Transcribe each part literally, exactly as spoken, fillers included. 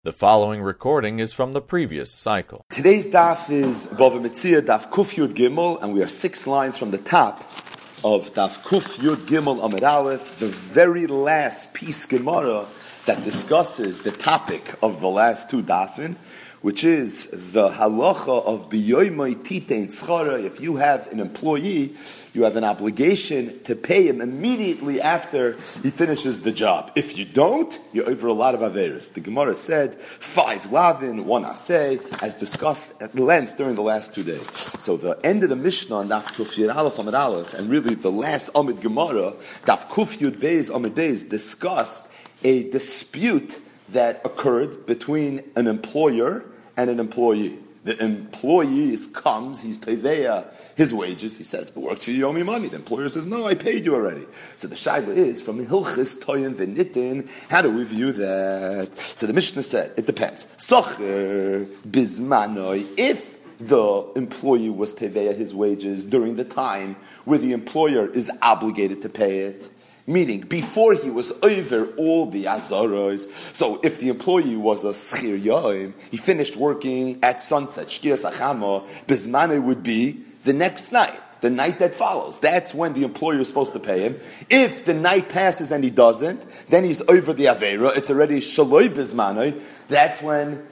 The following recording is from the previous cycle. Today's daf is Bava Metzia, daf Kuf Yud Gimel, and we are six lines from the top of daf Kuf Yud Gimel Amud Aleph, the very last piece Gemara that discusses the topic of the last two dafin, which is the halacha of biyoymai titein tzchara. If you have an employee, you have an obligation to pay him immediately after he finishes the job. If you don't, you're over a lot of averis. The Gemara said five lavin, one aseh, as discussed at length during the last two days. So the end of the Mishnah, Daf Kuf Yud Aleph Amud Aleph, and really the last Amud Gemara, Daf Kuf Yud Beis Amud Beis, discussed a dispute that occurred between an employer and an employee. The employee comes, he's teveya his wages, he says, it works for you, you owe me money. The employer says, no, I paid you already. So the shaila is, from Hilchis Toyin V'nitin, how do we view that? So the Mishnah said, it depends. Socher bizmanoi, if the employee was teveya his wages during the time where the employer is obligated to pay it, meaning, before he was over all the azaros. So if the employee was a schir yoim, he finished working at sunset, shkias achama, bizmane would be the next night, the night that follows. That's when the employer is supposed to pay him. If the night passes and he doesn't, then he's over the avera, it's already shaloi bizmane, that's when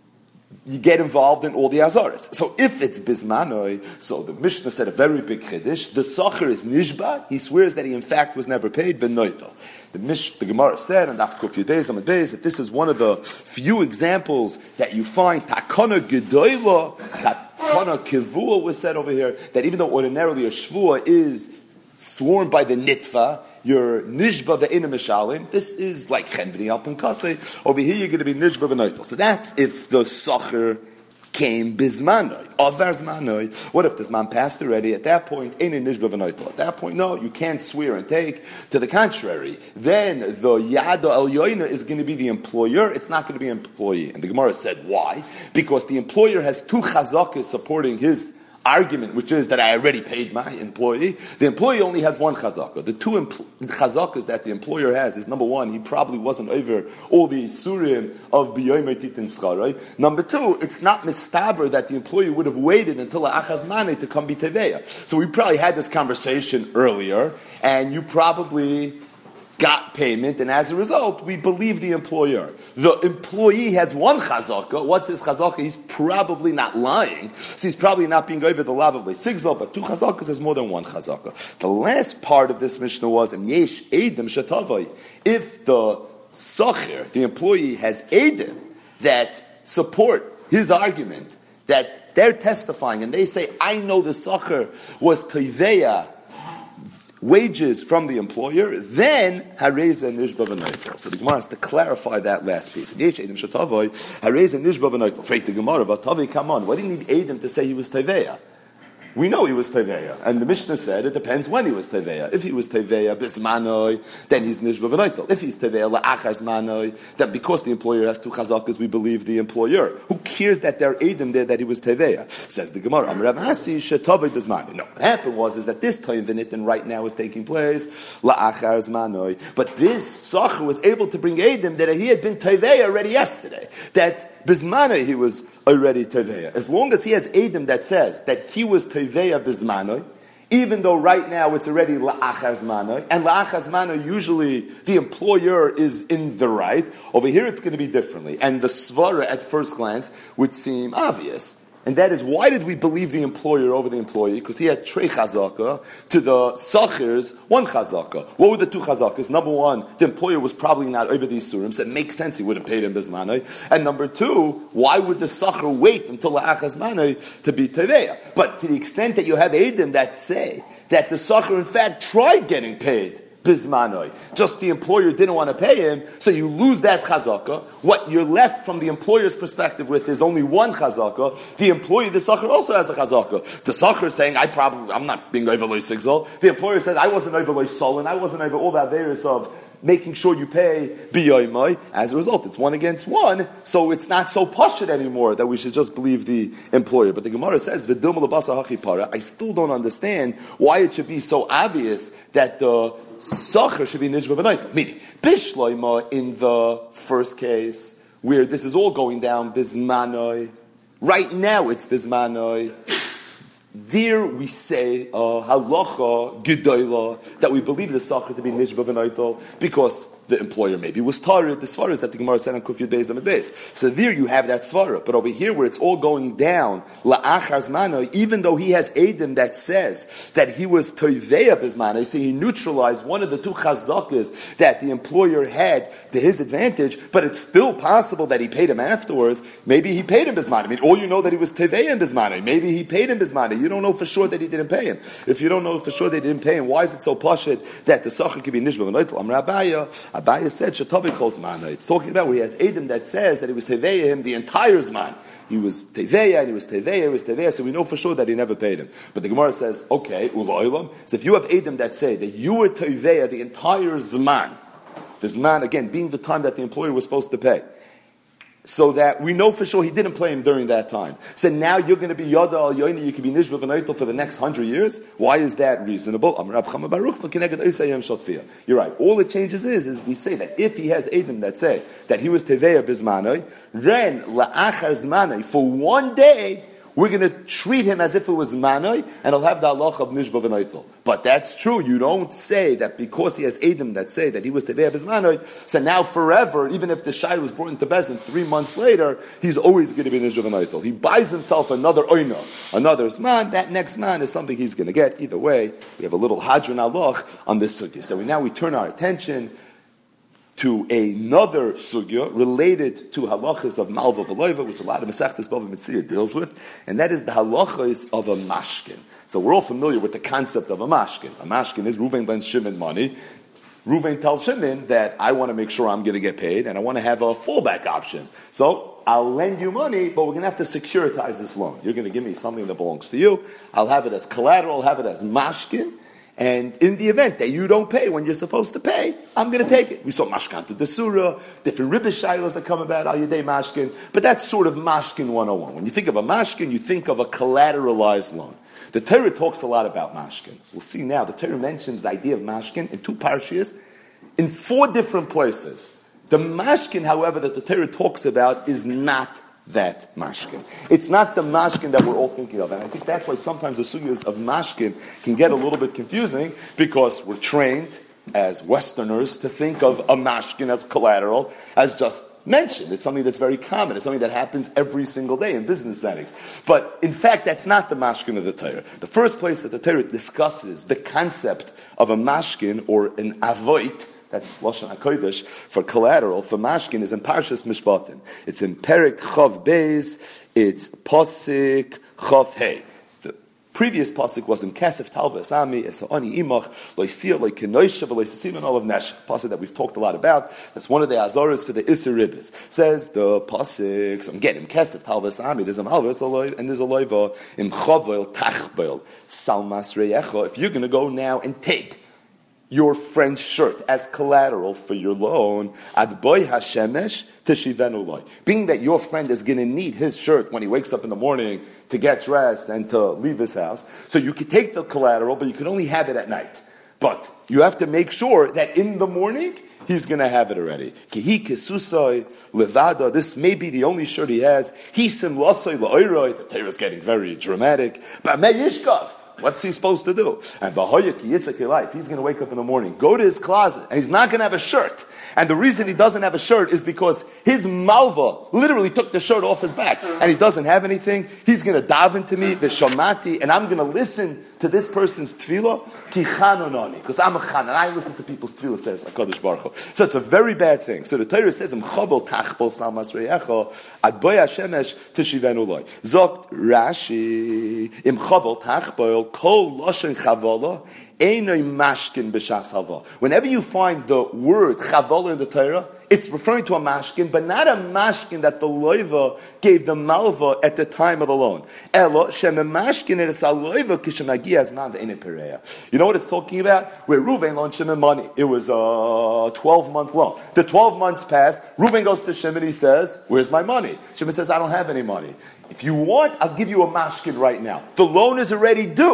you get involved in all the azaras. So if it's bismanoi, so the Mishnah said a very big chiddush, the socher is nishba, he swears that he in fact was never paid, v'noito. The Mish, the Gemara said, and after a few days, on the days, that this is one of the few examples that you find, takana gedoyla, takana kivua was said over here, that even though ordinarily a shvua is sworn by the nitva, your nishba ve'ena mishalim, this is like chen v'ni al pinkase, over here you're going to be nishba v'noitel. So that's if the socher came bizmanoi, avar zmanoi. What if this man passed already? At that point, ain't a nishba v'noitel. At that point, no, you can't swear and take. To the contrary, then the yada el yoina is going to be the employer, it's not going to be an employee. And the Gemara said, why? Because the employer has two chazakas supporting his argument, which is that I already paid my employee. The employee only has one chazaka. The two empl- chazakas that the employer has is, number one, he probably wasn't over all the surim of b'yoymei titin tzchara. Number two, it's not mistaber that the employee would have waited until achazmane to come be teveya. So we probably had this conversation earlier, and you probably got payment, and as a result, we believe the employer. The employee has one chazaka. What's his chazaka? He's probably not lying, so he's probably not being over the lav of lesigzal, but two chazakas is more than one chazaka. The last part of this Mishnah was, in yesh edim shetavai, if the socher, the employee, has edim that support his argument, that they're testifying, and they say, I know the socher was teveya wages from the employer, then hareza nishba v'noitel. So the Gemara has to clarify that last piece. Yesh edim shetavoi, hareza nishba v'noitel. Freit the Gemara, v'tavi, come on, why didn't he need edim to say he was teveya? We know he was teveya, and the Mishnah said it depends when he was teveya. If he was teveya bismanoi, then he's nishba v'noitel. If he's teveya la'achaz manoi, then because the employer has two chazakas, we believe the employer. Who cares that there are edim there that he was teveya? Says the Gemara, Amar Rav Asi shetavei bismanoi. No, what happened was is that this time v'nitin right now is taking place la'achaz manoi, but this socher was able to bring edim that he had been teveya already yesterday. That Bizmanoi he was already teveya. As long as he has edim that says that he was teveya bizmanoi, even though right now it's already la'achaz manoi, and la'achaz manoi usually the employer is in the right. Over here it's going to be differently, and the svara at first glance would seem obvious. And that is, why did we believe the employer over the employee? Because he had trei chazaka, to the sachers, one chazaka. What were the two chazakas? Number one, the employer was probably not over these surim, so it makes sense he would have paid him bizmanoi. And number two, why would the sacher wait until the achaz manoi to be teveya? But to the extent that you have edim that say that the sacher in fact tried getting paid bizmanoi, just the employer didn't want to pay him, so you lose that chazaka. What you're left from the employer's perspective with is only one chazaka. The employee, the sacher, also has a chazaka. The sacher is saying, I probably, I'm not being over loy sigzol. The employer says, I wasn't over loy solon, I wasn't over all that various of making sure you pay biyoymai. As a result, it's one against one, so it's not so pashut anymore that we should just believe the employer. But the Gemara says, V'dum l'basa hachi para. I still don't understand why it should be so obvious that the Socher should be nishba v'noitel. Meaning, bishloima in the first case, where this is all going down, bismanoi. Right now it's bismanoi. There we say, uh, halacha gedola, that we believe the sachar to be nishba v'noitel, because the employer maybe was tired. The svara is that the Gemara said on Kufyud Beis Amud Beis. So there you have that svara. But over here where it's all going down, la'achar zmano, even though he has Adam that says that he was toiveya bizmano, so he neutralized one of the two chazakas that the employer had to his advantage, but it's still possible that he paid him afterwards. Maybe he paid him bizmano. I mean, all you know that he was toiveya in bizmano. Maybe he paid him bizmano. You don't know for sure that he didn't pay him. If you don't know for sure that he didn't pay him, why is it so pashut that the sachar could be nishba v'noitel? Amar Abaya, Abaya said, Shatavi calls mana. It's talking about where he has Adam that says that he was Teveya him the entire Zman. He was Teveya, and he was Teveya, he was Teveya, so we know for sure that he never paid him. But the Gemara says, okay, Uloilam. So if you have Adam that say that you were Teveya the entire Zman, the Zman, again, being the time that the employer was supposed to pay, so that we know for sure he didn't play him during that time. So now you're going to be Yada al Yoini, you can be Nishba v'Naitel for the next hundred years. Why is that reasonable? You're right. All it changes is, is we say that if he has Adam that say that he was Teveya Bizmanoi, then La'achar Zmanoi, for one day, we're going to treat him as if it was manoi, and he'll have the halach of nishba v'naitel. But that's true. You don't say that because he has Adam that say that he was teveya b'zmanoi, so now forever, even if the shai was brought into Bezin three months later, he's always going to be nishba v'naitel. He buys himself another oina, another zman. That next man is something he's going to get. Either way, we have a little hadron halach on this sugya. So we, now we turn our attention to another sugya related to halachas of malva v'loiva, which a lot of Masechtas Bava Metzia deals with, and that is the halachas of a mashkin. So we're all familiar with the concept of a mashkin. A mashkin is Reuven lends Shimon money. Reuven tells Shimon that I want to make sure I'm going to get paid, and I want to have a fallback option. So I'll lend you money, but we're going to have to securitize this loan. You're going to give me something that belongs to you. I'll have it as collateral. I'll have it as mashkin. And in the event that you don't pay when you're supposed to pay, I'm going to take it. We saw mashkan to the surah, different ribbish shilas that come about al yedei mashkin, but that's sort of mashkin one oh one. When you think of a mashkin, you think of a collateralized loan. The Torah talks a lot about mashkin. We'll see now, the Torah mentions the idea of mashkin in two parashiyos in four different places. The mashkin, however, that the Torah talks about is not that mashkin. It's not the mashkin that we're all thinking of. And I think that's why sometimes the sugyas of mashkin can get a little bit confusing, because we're trained as Westerners to think of a mashkin as collateral, as just mentioned. It's something that's very common. It's something that happens every single day in business settings. But in fact, that's not the mashkin of the Torah. The first place that the Torah discusses the concept of a mashkin or an avoit, that's Lashon HaKodesh, for collateral, for mashkin, is in Parshas Mishpatim. It's in Perek Chav Beis, it's Pasik Chav Hey. The previous Pasik was in Kesef Talva Esami, Esa'ani Imach, Loisia, Loikenoisha, Loisisim, and all of Neshech. Pasik that we've talked a lot about. That's one of the Azoras for the Isser Ribbis. Says the Pasik, so again, in Kesef Talva Esami, there's a Malva, and there's a Loiva, in Chavil Tachbel, Salmas Reyecha. If you're going to go now and take your friend's shirt as collateral for your loan, adboy hashemesh teshivenu loy. Being that your friend is going to need his shirt when he wakes up in the morning to get dressed and to leave his house, so you can take the collateral, but you can only have it at night. But you have to make sure that in the morning he's going to have it already. Kihi kesusoi levada. This may be the only shirt he has. Hisim lasoi la'oiroi. The Torah is getting very dramatic. But me yishkaf. What's he supposed to do? And Bahoyaki Yitzhak life, he's going to wake up in the morning, go to his closet, and he's not going to have a shirt. And the reason he doesn't have a shirt is because his malva literally took the shirt off his back, and he doesn't have anything. He's going to daven to me, v'shamati, and I'm going to listen to this person's tefillah, ki chanononi, because I'm a chan, and I listen to people's tefillah, says HaKadosh Baruch Hu. So it's a very bad thing. So the Torah says, im chavol tachbol salmas reyecha, ad boy hashemesh teshivenu loy. Zokt Rashi, im chavol tachbol, kol loshen chavola, einoi mashkin b'shas hava. Whenever you find the word chavola in the Torah, it's referring to a mashkin, but not a mashkin that the loiva gave the malva at the time of the loan. Elo shem mashkin es a loiva kishemagi as man ve'ene pereya. You know what it's talking about? Where Reuven loaned Shimon money. It was a twelve-month loan. The twelve months passed. Reuven goes to Shimon. He says, "Where's my money?" Shimon says, "I don't have any money. If you want, I'll give you a mashkin right now. The loan is already due.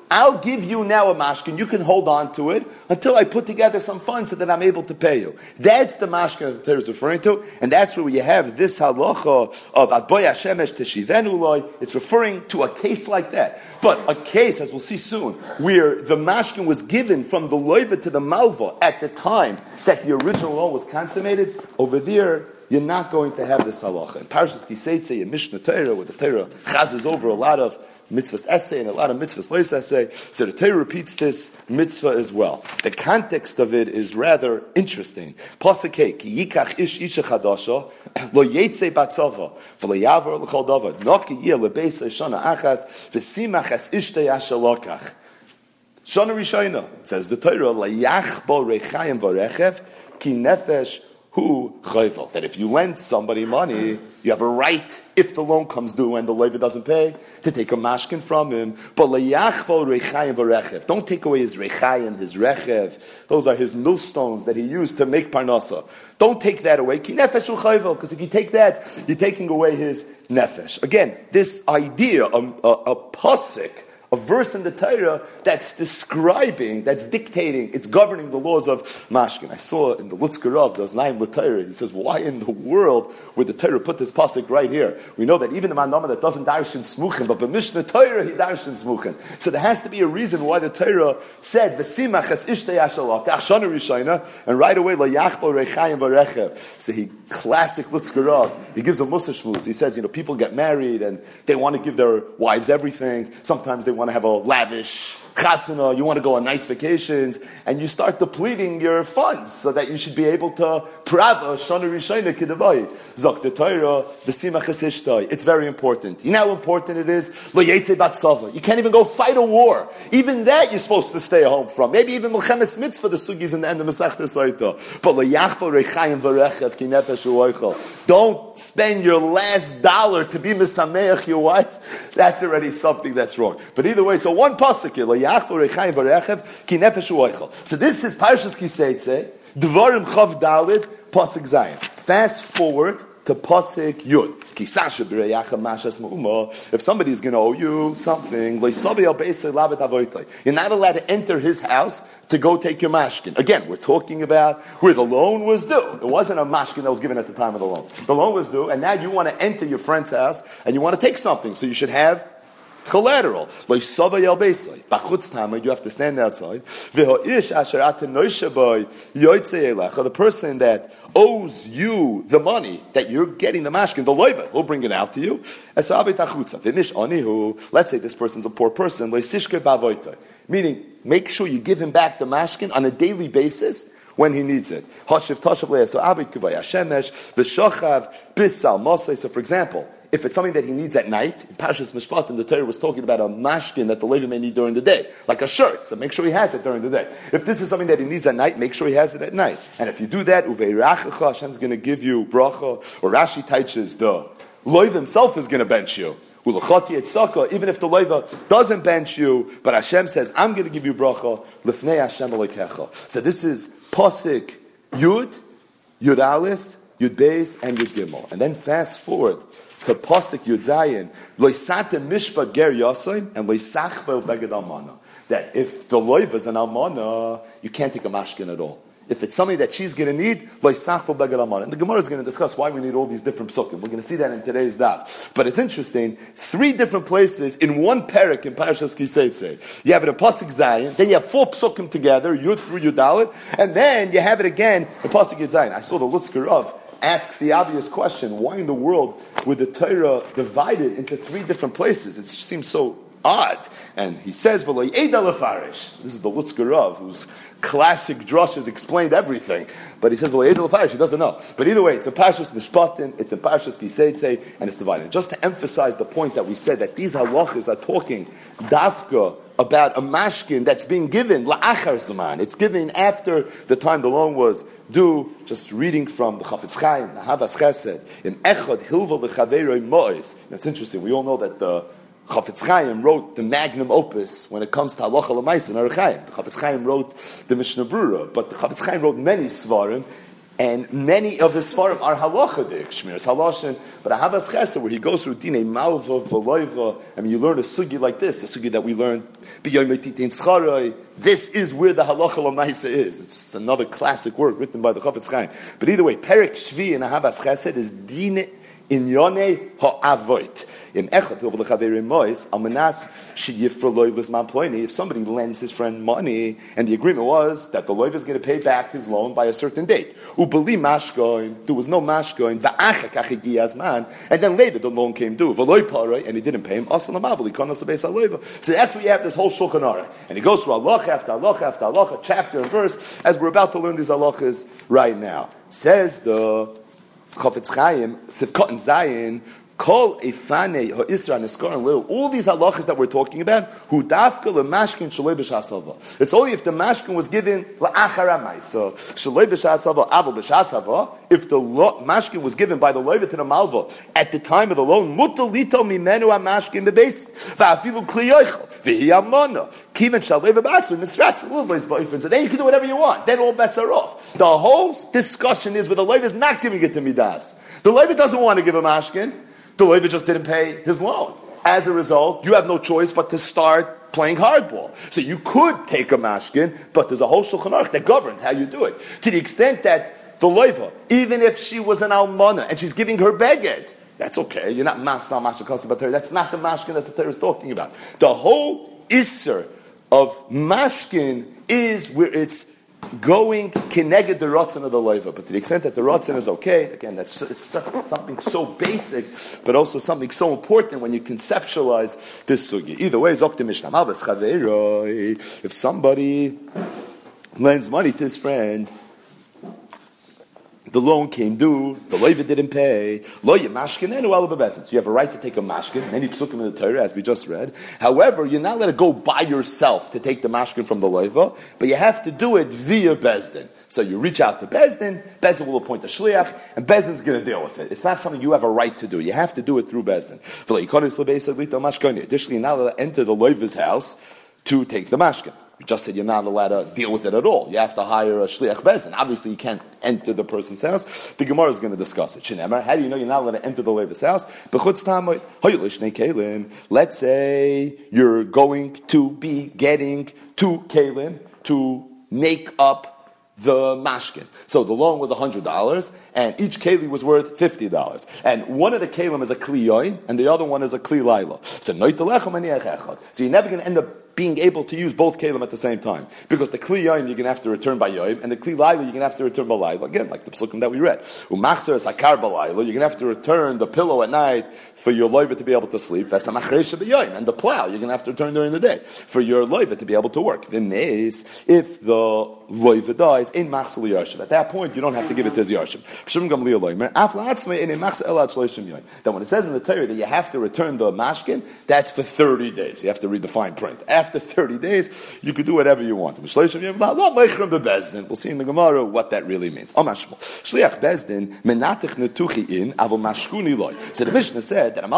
I'll give you now a mashkin, you can hold on to it until I put together some funds so that I'm able to pay you. That's the mashkin that the Torah is referring to, and that's where you have this halacha of Adboy Hashemesh Teshivenu Loi. It's referring to a case like that. But a case, as we'll see soon, where the mashkin was given from the loiva to the malva at the time that the original loan was consummated, over there, you're not going to have this halacha. In Parshas Kiseitze, in Mishnah Torah, where the Torah chazes over a lot of mitzvahs essay and a lot of mitzvahs lois essay, so the Torah repeats this mitzvah as well. The context of it is rather interesting. Pasuk ki yikach ish isha chadasha lo yetze batzava v'lo yavar l'chol davar noki yeh lebeis shana achas v'simach es ishtei ashalokach. Shana Rishayna says the Torah layach bo rechayim v'rechev ki nefesh hu chayvel. That if you lend somebody money, you have a right, if the loan comes due and the loiva doesn't pay, to take a mashkin from him. But layachvo rechayim v'rechev. Don't take away his rechayim, his rechev. Those are his millstones that he used to make parnasa. Don't take that away. Ki nefesh hu chayvel. Because if you take that, you're taking away his nefesh. Again, this idea, a, a, a pasuk, a verse in the Torah that's describing, that's dictating, it's governing the laws of mashkin. I saw in the Lutzker Rav, there's nine Torah. He says, why in the world would the Torah put this pasuk right here? We know that even the Manama that doesn't darshan smuchen, but b'mishnah Torah he darshan smuchen. So there has to be a reason why the Torah said v'simach es ishtei ashalak achshana rishayna, and right away la yachvo rechayim v'rechev. So he classic Lutzker Rav. He gives a mussar shmuz. He says, you know, people get married and they want to give their wives everything. Sometimes they want to have a lavish chasana, you want to go on nice vacations, and you start depleting your funds so that you should be able to prava shana rishayna kidavai zok the Torah the simach esishtay. It's very important. You know how important it is. Lo yetze batzava. You can't even go fight a war. Even that you're supposed to stay home from. Maybe even melchemes mitzvah the sugis in the end of Masechta Saita. But lo yachvo rechayim v'rechev ki nefesh u'oichel. Don't spend your last dollar to be misameach your wife. That's already something that's wrong. But either way, so one pasuk here, lo yachvo rechayim v'rechev ki nefesh u'oichel. So this is Parshas Kiseitze, Dvarim Chav Dalid, pasuk Zayin. Fast forward to pasuk Yud. Kisasha b'reyacha mashas ma'uma. If somebody is going to owe you something, you're not allowed to enter his house to go take your mashkin. Again, we're talking about where the loan was due. It wasn't a mashkin that was given at the time of the loan. The loan was due, and now you want to enter your friend's house and you want to take something. So you should have collateral. Bachutz tamid, you have to stand outside. The person that owes you the money that you're getting the mashkin, the loiva, will bring it out to you. Let's say this person's a poor person. Meaning, make sure you give him back the mashkin on a daily basis when he needs it. So for example, if it's something that he needs at night, in Parshas Mishpatim, the Torah was talking about a mashkin that the Levi may need during the day, like a shirt, so make sure he has it during the day. If this is something that he needs at night, make sure he has it at night. And if you do that, Uveirachacha, Hashem's going to give you bracha, or Rashi teaches the Levi himself is going to bench you. Even if the Levi doesn't bench you, but Hashem says, I'm going to give you bracha, Lifnei Hashem Elokecha. So this is Pasuk Yud, Yud Aleph, Yud Beis, and Yud Gimel. And then fast forward to Pasuk Yud Zayin, Loisate Mishpat Ger Yasoin, and Loisachbel Beged Almana. That if the loiva is an almana, you can't take a mashkin at all. If it's something that she's going to need, Loisachbel Beged Almana. And the Gemara is going to discuss why we need all these different psukim. We're going to see that in today's daf. But it's interesting, three different places in one parak in Parashas Kiseitze. You have it in Pasuk Zayin, then you have four psukim together, Yud through Yud Dalet, and then you have it again in Pasuk Yud Zayin. I saw the Lutzker Rav asks the obvious question, why in the world would the Torah divide it into three different places? It just seems so odd. And he says, V'lo ye'eda lefarish. This is the Lutzker Rav, whose classic drush has explained everything. But he says, V'lo ye'eda lefarish, he doesn't know. But either way, it's a Parshas Mishpatim, it's a Parshas Kiseitze, and it's divided. Just to emphasize the point that we said, that these halachas are talking dafka about a mashkin that's being given la'achar zaman. It's given after the time the loan was due. Just reading from the Chafetz Chaim, the Havas Chesed, in Echad Hilva v'Chaveroi Mois. That's interesting. We all know that the Chafetz Chaim wrote the magnum opus when it comes to halacha l'maisa and Arich Chaim. The Chafetz Chaim wrote the Mishnah Brura, but the Chafetz Chaim wrote many svarim. And many of his svarim are halachadik, shmiras haloshin, but Ahavas Chesed, where he goes through dinei malva, v'loiva, I mean, you learn a sugi like this, a sugi that we learned, this is where the halacha l'maisa is. It's just another classic work written by the Chafetz Chaim. But either way, Perek Shvi in Ahavas Chesed is dinei inyone ha'avoit. In Echad over the Chaverim Mois, Almanas sheyifra loyvus man ploini. If somebody lends his friend money, and the agreement was that the loyv is going to pay back his loan by a certain date, ubeli mashkoin, there was no mashkoin, va'achak achigi azman, and then later the loan came due, v'loy paray, and he didn't pay him. Asal amavli konas beis haloyva. So that's where you have this whole Shulchan Aruch, and he goes through halacha after halacha after halacha, chapter and verse, as we're about to learn these halachas right now. Says the Chafetz Chaim, Sivkot and Zayin, Kol Efane Ha'isra Niskaran Lil. All these halachas that we're talking about, Hu Dafka L'Mashkin Shaloi B'Shasava. It's only if the mashkin was given L'Achara Ma'isa Shaloi B'Shasava Aval B'Shasava. If the lo- mashkin was given by the loiva to the malva at the time of the loan, Mutal Lito Mimenu HaMashkin Bebeis Va'afilu Kli Yoichel V'Hi Amona Kiven Shaloi V'Batzu Nisratz L'Vois Ba'ifin. So then you can do whatever you want. Then all bets are off. The whole discussion is where the loiva is not giving it to Midas. The loiva doesn't want to give a mashkin. The loiva just didn't pay his loan. As a result, you have no choice but to start playing hardball. So you could take a mashkin, but there's a whole Shulchan Aruch that governs how you do it. To the extent that the loiva, even if she was an almana and she's giving her beged, that's okay. You're not masnal mashkin but that's not the mashkin that the Torah is talking about. The whole isser of mashkin is where it's going kineged the rotzen of the loiva, but to the extent that the rotzen is okay, again, that's it's something so basic, but also something so important when you conceptualize this sugi. Either way, zoktim mishnah malvas chaveroi. If somebody lends money to his friend, the loan came due, the loiva didn't pay. Lo yemashkinenu ala bebezin. So you have a right to take a mashkin. Many psukim in the Torah, as we just read. However, you're not let it go by yourself to take the mashkin from the loiva, but you have to do it via bezdin. So you reach out to bezdin. Bezdin will appoint a shliach, and bezdin's going to deal with it. It's not something you have a right to do. You have to do it through bezdin. Additionally, you're not allowed to enter the loiva's house to take the mashkin. You just said you're not allowed to deal with it at all. You have to hire a shliach bezin. Obviously, you can't enter the person's house. The Gemara is going to discuss it. Shinemar, how do you know you're not allowed to enter the levi's house? Let's say you're going to be getting two kelim to make up the mashkin. So the loan was one hundred dollars, and each keli was worth fifty dollars. And one of the kelim is a kli yoin, and the other one is a kli laila. So So you're never going to end up being able to use both kelim at the same time. Because the kli yoim you're going to have to return by yoim, and the kli laila you're going to have to return by laila. Again, like the psukim that we read. Umachzer is hakar balayla. You're going to have to return the pillow at night for your loiva to be able to sleep. And the plow you're going to have to return during the day for your loiva to be able to work. The mace, if the loiva dies, in machzor yarshim. At that point, you don't have to give it to his yarshim. Then when it says in the Torah that you have to return the mashkin, that's for thirty days. You have to read the fine print. After thirty days, you could do whatever you want. We'll see in the Gemara what that really means. So the Mishnah said that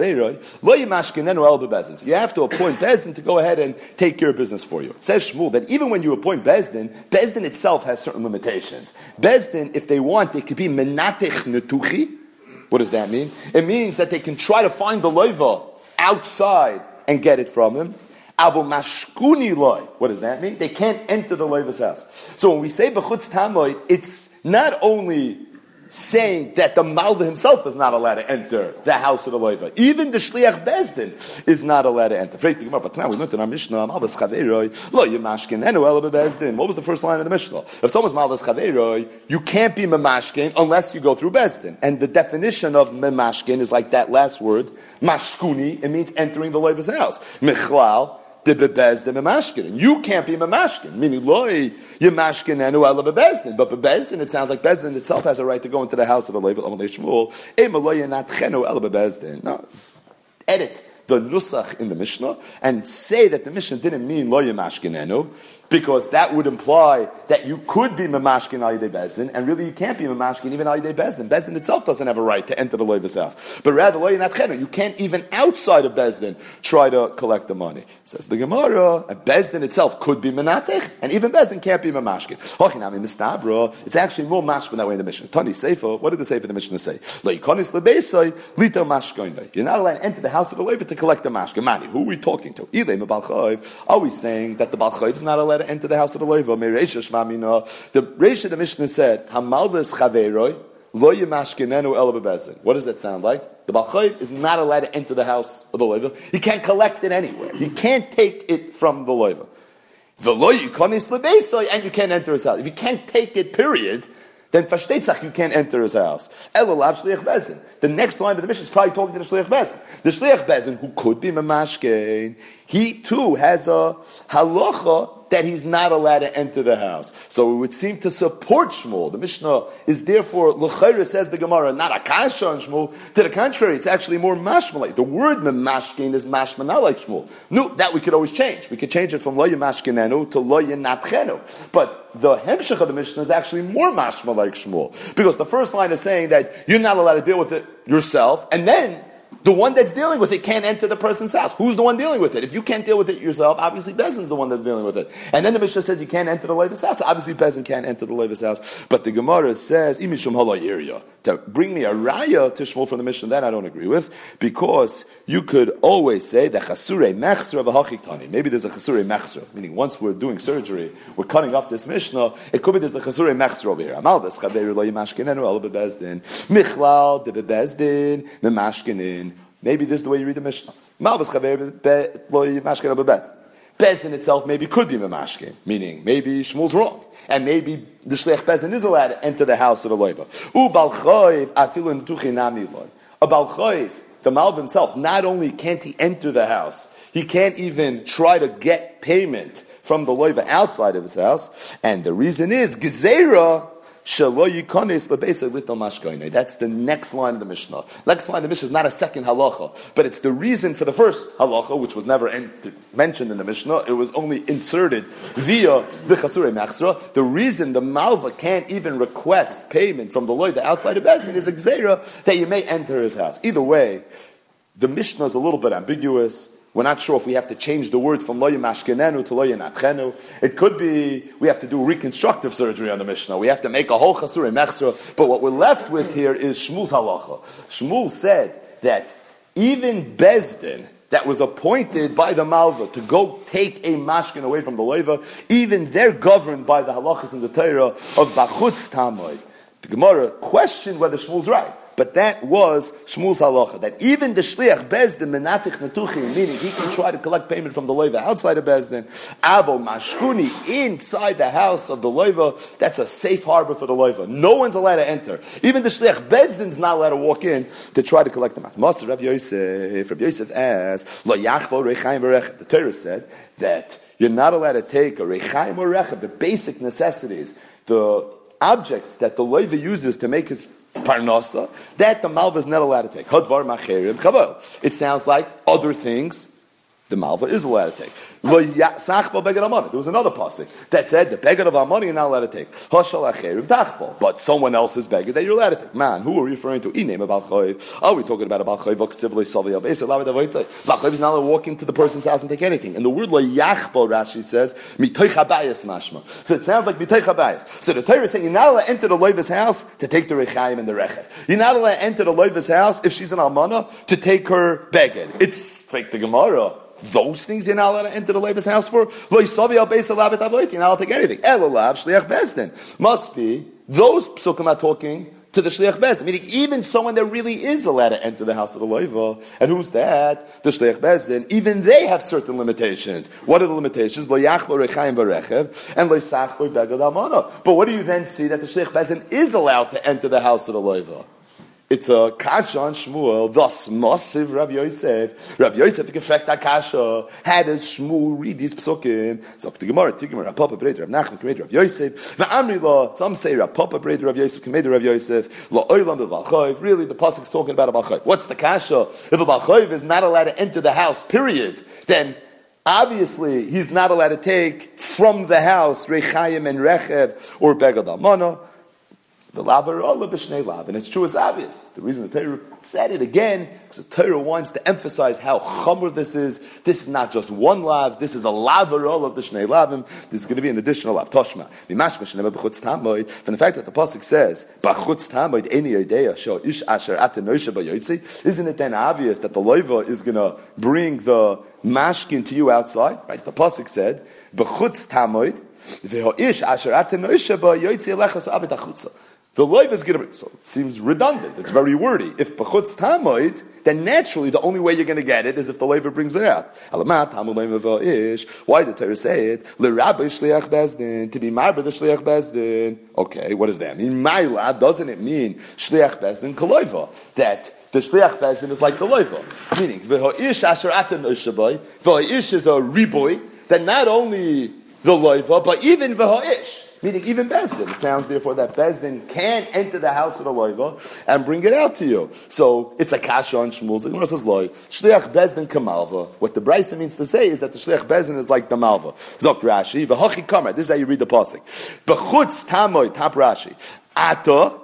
you have to appoint bezdin to go ahead and take your business for you. It says Shmuel that even when you appoint bezdin, bezdin itself has certain limitations. Bezdin, if they want, they could be menatech netuchi. What does that mean? It means that they can try to find the loiva outside and get it from him. Avo mashkuni loy. What does that mean? They can't enter the loiva's house. So when we say b'chutz tamoy, it's not only saying that the malva himself is not allowed to enter the house of the loiva. Even the shliach bezdin is not allowed to enter. But now we learned in our Mishnah, Malvas chaveroi lo yemashkin enu ela bebezdin. What was the first line of the Mishnah? If someone's malvas chaveroi, you can't be memashkin unless you go through bezdin. And the definition of memashkin is like that last word, mashkuni. It means entering the loiva's house. Michlal. And you can't be memashkin, meaning loy yemashkin enu ela bebezdin. But bebezdin, it sounds like bezdin itself has a right to go into the house of the loiva. No, edit the nusach in the Mishnah and say that the Mishnah didn't mean lo yemashkin enu. Because that would imply that you could be Mamashkin al Yidei Bezdin, and really you can't be Mamashkin even al Yidei Bezdin. Bezdin itself doesn't have a right to enter the Loiva's house. But rather, Lo Yinatchenu, you can't even outside of Bezdin try to collect the money. Says the Gemara, Bezdin itself could be Menatech, and even Bezdin can't be Mamashkin. Hochinami Mistabra, it's actually more mashkin that way in the Mishnah. Tani Sefer, what did the Sefer of the Mishnah say? Lo Yikonis Lebeisai, Lito Mashkoinai. You're not allowed to enter the house of the Loiva to collect the mashkin. Mani, who are we talking to? Ilay Mebal Chayv. Are we saying that the Bal Chayv is not allowed to enter the house of the Loiva? The Reish of the Mishnah said, Hamalves Chaveroi, Lo Yemashkinenu El Bebezdin. What does that sound like? The Bal Chayv is not allowed to enter the house of the Loiva. He can't collect it anywhere. He can't take it from the Loiva. The Lo Yikonis Lebeisai, and you can't enter his house. If you can't take it, period, then Fashtetzach, you can't enter his house. Elalav Shliach Bezdin. The next line of the Mishnah is probably talking to the Shliach Bezdin. The Shliach Bezdin, who could be Mamashkein, he too has a halacha that he's not allowed to enter the house. So it would seem to support Shmuel. The Mishnah is therefore, L'chayra says the Gemara, not a kasha on Shmuel. To the contrary, it's actually more mashmalite. The word memashkin is mashmana like Shmuel. No, that we could always change. We could change it from lo yemashkinenu to lo yenatchenu. But the hemshech of the Mishnah is actually more mashma like Shmuel. Because the first line is saying that you're not allowed to deal with it yourself, and then the one that's dealing with it can't enter the person's house. Who's the one dealing with it? If you can't deal with it yourself, obviously Bezdin's the one that's dealing with it. And then the Mishnah says you can't enter the Levi's house. Obviously Bezdin can't enter the Levi's house. But the Gemara says, Imishum hala area. To bring me a raya to Shmuel from the Mishnah, that I don't agree with, because you could always say that chasurei mechsra v'hachiktani. Maybe there's a chasurei mechsra, meaning once we're doing surgery, we're cutting up this Mishnah, it could be there's a chasurei mechsra over here. Amal v'schaveru lo yimashkinenu el bebezdin. Michlal de bebezdin memashkinin. Maybe this is the way you read the Mishnah. Bezdin itself maybe could be memashkin, meaning maybe Shmuel's wrong, and maybe the shliach Bezdin is allowed to enter the house of the loiva. U bal chayv afilin tuchinami loy. A bal chayv, the malv himself, not only can't he enter the house, he can't even try to get payment from the loiva outside of his house, and the reason is gezerah. That's the next line of the Mishnah. Next line of the Mishnah is not a second halacha, but it's the reason for the first halacha, which was never ent- mentioned in the Mishnah. It was only inserted via the chasurei mechsra. The reason the malva can't even request payment from the loiva outside of Bezdin is a gzeira that you may enter his house. Either way, the Mishnah is a little bit ambiguous. We're not sure if we have to change the word from lo yemashkinenu to lo yenatchenu. It could be we have to do reconstructive surgery on the Mishnah. We have to make a whole chasurei mechsra. But what we're left with here is Shmuel's halacha. Shmuel said that even Bezdin, that was appointed by the Malva to go take a mashkin away from the loiva, even they're governed by the halachas in the Torah of bachutz tamoid. The Gemara questioned whether Shmuel's right. But that was Shmuel's halacha, that even the shliach Bezdin menatich netuchim, meaning he can try to collect payment from the loiva outside of Bezdin, avo mashkuni, inside the house of the loiva, that's a safe harbor for the loiva. No one's allowed to enter. Even the shliach Bezdin's not allowed to walk in to try to collect the money. Master Rabbi Yosef, Rabbi Yosef asked, lo yachvo rechaim v'rechem. The Torah said that you're not allowed to take a rechaim or rechem, the basic necessities, the objects that the loiva uses to make his parnasa, that the malva is not allowed to take. Hadvar macherim chaval. It sounds like other things the malva is allowed to take. Lo yasach bo beged amani. There was another pasuk that said the beged of amani you're not allowed to take. Hashal acherim tachbo. But someone else's beged that you're allowed to take. Man, who are we referring to? Iname about chayiv. Are we talking about about chayiv? V'kstivli savi abes. Chayiv is not allowed to walk into the person's house and take anything. And the word lo yachbo, Rashi says mitoich habayis mashma. So it sounds like mitoich habayis. So the Torah is saying you're not allowed to enter the loiva's house to take the rechaim and the rechev. You're not allowed to enter the loiva's house if she's an almana to take her beged. It's fake the Gemara. Those things you're not allowed to enter the Levi's house for. You're not allowed to take anything. Elalav shliach Bezdin. Must be those psukim are talking to the shliach Bezdin, meaning even someone that really is allowed to enter the house of the Leva. And who's that? The shliach Bezdin. Even they have certain limitations. What are the limitations? Lo yachlo rechaim v'rechev and lo yisachlo beged almana. But what do you then see that the shliach Bezdin is allowed to enter the house of the Leva? It's a kasha on Shmuel. Thus, Mosiv Rabbi Yosef. Rabbi Yosef, the effect that kasha. How does Shmuel read these psukim? So, the Gemara, Tigmar, Rav Papa, Breder, Rav Nachman, K'meder, Rav Yosef. V'amri lo, some say Rav Papa, Breder, Rav Yosef, K'meder, Rav Yosef. Lo oilam b'Bal Chayv. Really, the pasuk is talking about a Bal Chayv. What's the kasha? If a Bal Chayv is not allowed to enter the house, period, then Obviously, he's not allowed to take from the house Rechayim and Rechev or Begad Almana. The lav are b'shnei lav, and it's true, it's obvious. The reason the Torah said it again, because the Torah wants to emphasize how chomer this is. This is not just one lav, this is a lav of b'shnei lavim. There's going to be an additional lav. Toshma. From the fact that the pasuk says, b'chutz tamoid eni yodeya shel ish asher ata noisha b'yotzi, isn't it then obvious that the loiva is going to bring the mashkin to you outside? Right? The pasuk said, b'chutz tamoid v'ho ish asher ata noisha b'yotzi elecha so avet achutza. The loiv is going to be, so it seems redundant. It's very wordy. If b'chutz tamoid, then naturally the only way you're going to get it is if the loiv brings it out. Why did the Torah say it? L'rabbi shliach bezdin, to be marba the shliach bezdin. Okay, what does that mean? Ma'ila, doesn't it mean shliach bezdin koloiva? That the shliach bezdin is like the loiva. Meaning, v'ho'ish asher atan oshabai, v'ho'ish is a riboy, that not only the loiva, but even v'ho'ish. Meaning even Bezdin. It sounds therefore that Bezdin can enter the house of the loiva and bring it out to you. So it's a kasha on Shmuel. The Gemara says loy shliach Bezdin kamalva. What the Brisa means to say is that the shliach Bezdin is like the malva. Zok Rashi v'hochi kamer. This is how you read the pasuk. B'chutz tamoy tap Rashi. Ata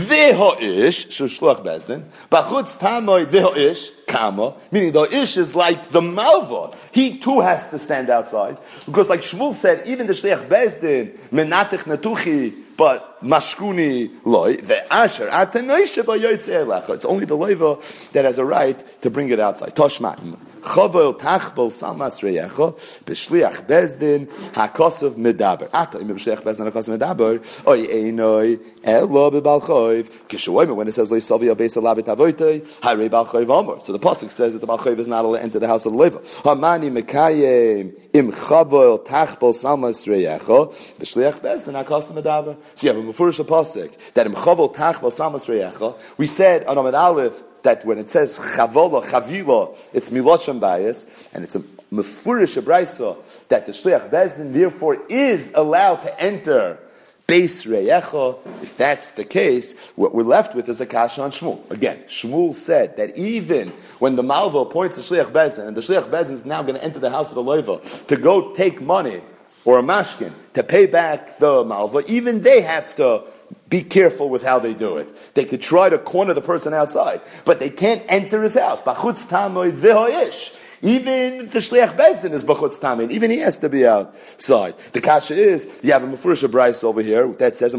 v'ho'ish shliach Bezdin. B'chutz tamoy v'ho'ish kama. Meaning the ish is like the malva. He too has to stand outside. Because like Shmuel said, even the shliach Bezdin, menatich natuchi, but mashkuni loy, the asher, atanoisha b'yoytzei elecha. It's only the loiva that has a right to bring it outside. Toshma. Chavol tachbel samas reyecha b'shliach Bezdin hakosov medaber. Ato im b'shliach Bezdin hakosov medaber oy einoi elo b'bal choiv kishoyim when it says leisavi abeis alavet avoitei harei bal choiv amor. So the pasuk says that the bal choiv is not allowed to enter the house of the loiva. Hamani mekayim im chavol tachbel samas reyecha b'shliach Bezdin hakosov medaber. So you have a mefurish pasuk that im chavol tachbel samas reyecha. We said on Amud Aleph that when it says chavola, chavila, it's miloshem bias, and it's a mefurish brisa that the shliach bezdin therefore is allowed to enter beis reyecha. If that's the case, what we're left with is a kasha on Shmuel. Again, Shmuel said that even when the malva appoints a shliach bezdin, and the shliach bezdin is now going to enter the house of the loiva to go take money or a mashkin to pay back the malva, even they have to be careful with how they do it. They could try to corner the person outside, but they can't enter his house. B'chutz tamoid v'ho'ish. Even the shliach bezdin is b'chutz tamoid. Even he has to be outside. The kasha is, you have a mefurish brayso over here that says,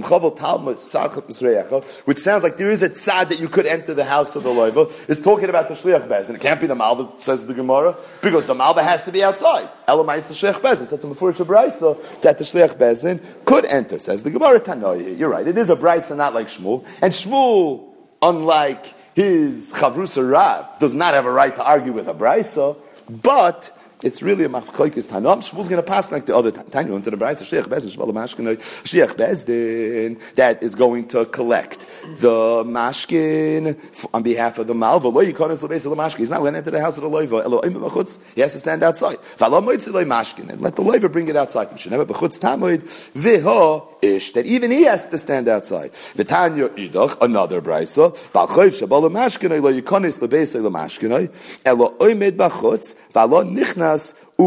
which sounds like there is a tzad that you could enter the house of the loiva. Is talking about the shliach bezdin. It can't be the malva, says the Gemara, because the malva has to be outside. Elamites the shliach bezdin. So it's a mefurish brayso that the shliach bezdin could enter, says the Gemara Tanoi. You're right. It is a brayso, not like Shmuel. And Shmuel, unlike his chavrusa Rav, does not have a right to argue with a brayso. But it's really a machloikis tanam. Shmuel's going to pass like the other time. Tanya went to the brayso shliach bezdin shbal mashkin shliach bezdin that is going to collect the mashkin on behalf of the malva. Lo yikonos lebeis mashkin. He's not going to enter the house of the loiva. Elo im b'chutz. He has to stand outside. V'alo moitzi lo mashkin and let the loiva bring it outside. Shenever b'chutz tamoid v'ho ish that even he has to stand outside. V'tanya idach another brayso b'choiv shbal mashkin lo yikonos lebeis mashkin elo oimed b'chutz v'alo nichnas. If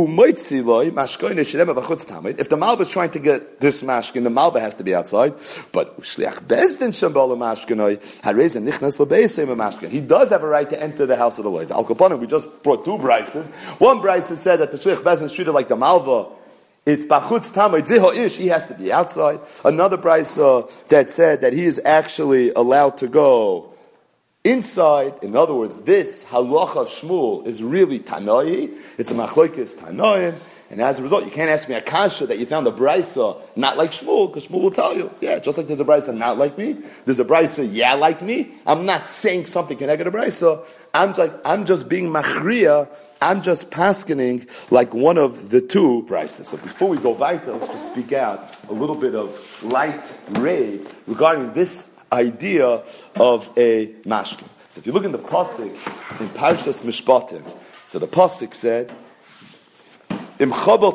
the malva is trying to get this mashkin, the malva has to be outside. But shliach bezdin shambala mashkinoi harezin nichnas lebeisei mashkin. He does have a right to enter the house of the loiva. Al kaponim, we just brought two brises. One brise said that the shliach bezdin is treated like the malva. It's bachutz tamoid v'ho'ish. He has to be outside. Another brise uh, that said that he is actually allowed to go inside. In other words, this halacha of Shmuel is really tanoi. It's a machlokes tanoim, and as a result, you can't ask me a kasha that you found a brisa not like Shmuel, because Shmuel will tell you, yeah, just like there's a brisa not like me, there's a brisa yeah like me. I'm not saying something can I get a brisa. I'm just, I'm just being machriya. I'm just paskening like one of the two brises. So before we go weiter, let's just speak out a little bit of light ray regarding this idea of a mashkin. So if you look in the pasuk in Parshas Mishpatim, so the pasuk said, If